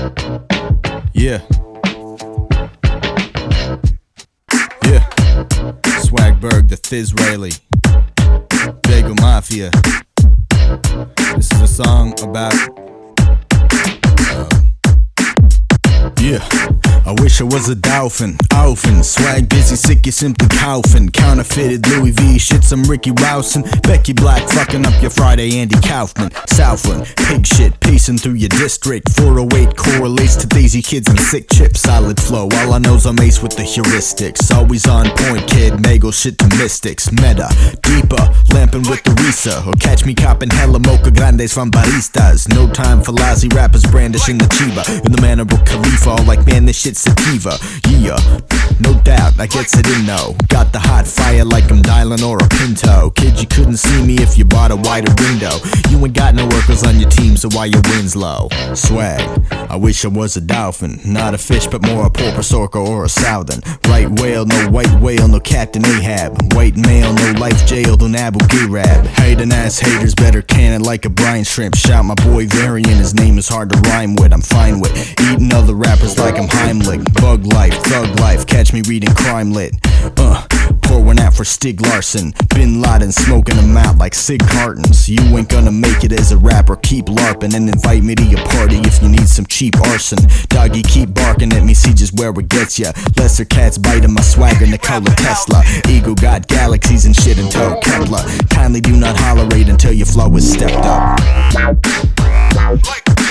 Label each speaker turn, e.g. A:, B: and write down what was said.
A: Yeah. Yeah. Swagberg, the Thizraeli, Bagel Mafia. This is a song about yeah. I wish I was a dolphin, swag busy, sick, you simply coughing. Counterfeited Louis V, shit, some Ricky Rousin'. Becky Black fucking up your Friday, Andy Kaufman. Southland, pig shit, pacing through your district. 408 correlates to Daisy Kids and sick chips. Solid flow, all I know's I'm ace with the heuristics. Always on point, kid, Mago shit to mystics. Meta, deeper, lamping with the Risa. Or catch me copping hella mocha grandes from baristas. No time for lousy rappers brandishing the chiba. In the manner of Khalifa, all like man, this shit's sativa. Yeah, no doubt, I gets it in though. Got the hot fire like I'm dialing or a Pinto. Kid, you couldn't see me if you bought a wider window. You ain't got no workers on your team, so why your wind's low? Swag, I wish I was a dolphin. Not a fish, but more a porpoise, orca, or a southern. Right whale, no white whale, no Captain Ahab. White male, no life jail, than Abu Ghraib. Hating ass haters, better can it like a brine shrimp. Shout my boy Varian, his name is hard to rhyme with. I'm fine with eating other rappers like I'm Heimlich. Bug life, thug life, catch me reading crime lit. Pour one out for Stig Larsson. Bin Laden smoking them out like cig cartons. You ain't gonna make it as a rapper, keep larping. And invite me to your party if you need some cheap arson. Doggy, keep barking at me, see just where it gets ya. Lesser cats biting my swagger, Nikola Tesla. Ego got galaxies and shit in tow, Kepler. Kindly do not hollerate until your flow is stepped up.